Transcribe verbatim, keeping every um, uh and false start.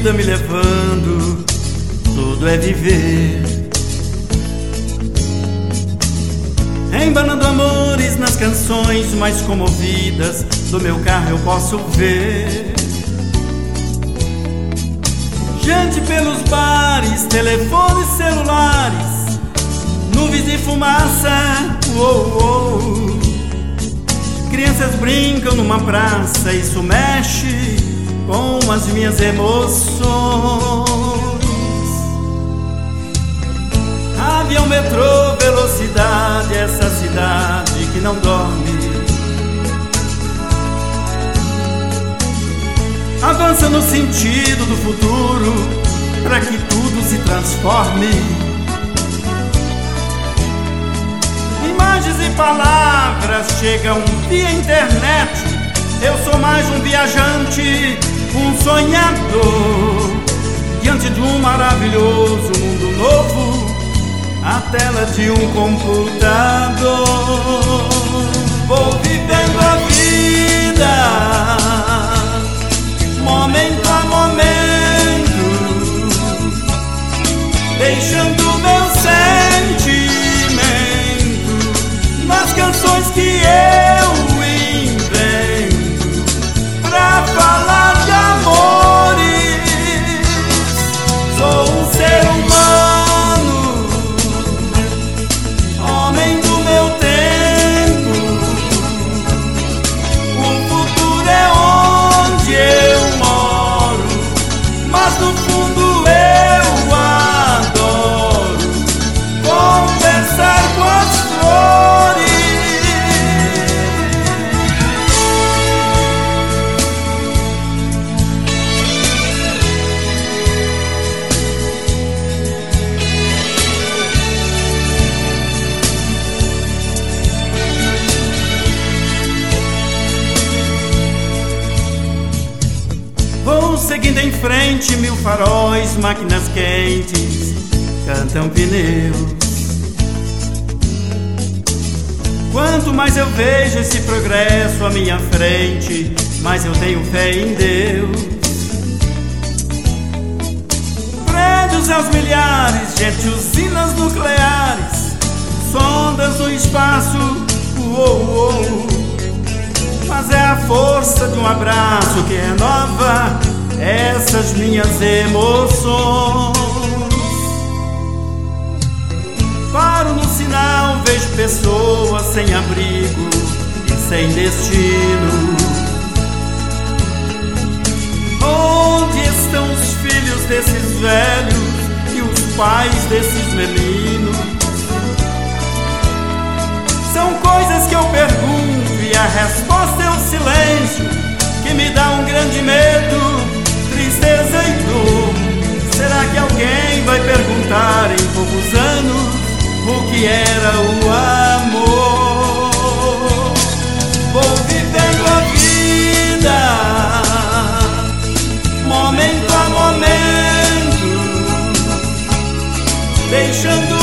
vida me levando, tudo é viver. Embanando amores nas canções mais comovidas do meu carro eu posso ver. Gente pelos bares, telefones celulares, nuvens de fumaça, uou, uou. Crianças brincam numa praça, isso mexe com as minhas emoções. Avião, metrô, velocidade, essa cidade que não dorme. Avança no sentido do futuro, para que tudo se transforme. Imagens e palavras chegam via internet. Eu sou mais um viajante, um sonhador, diante de um maravilhoso mundo novo, a tela de um computador. Vou vivendo a vida, momento a momento, deixando meu sentimento nas canções que eu invento pra falar de amores. Sou um ser humano, homem do meu tempo. O futuro é onde eu moro, mas no fundo eu adoro conversar com as flores. Vou seguindo em frente, mil faróis, máquinas quentes, cantam pneus. Quanto mais eu vejo esse progresso à minha frente, mais eu tenho fé em Deus. Prédios aos milhares, gente, usinas nucleares, sondas no espaço, uou, uou. Mas é a força de um abraço que renova essas minhas emoções. Paro no sinal, vejo pessoas sem abrigo e sem destino. Onde estão os filhos desses velhos e os pais desses meninos? São coisas que eu pergunto e a resposta é o silêncio, que me dá um grande medo, tristeza e dor. Será que alguém vai perguntar em poucos anos o que era o amor? Vou vivendo a vida, momento a momento, deixando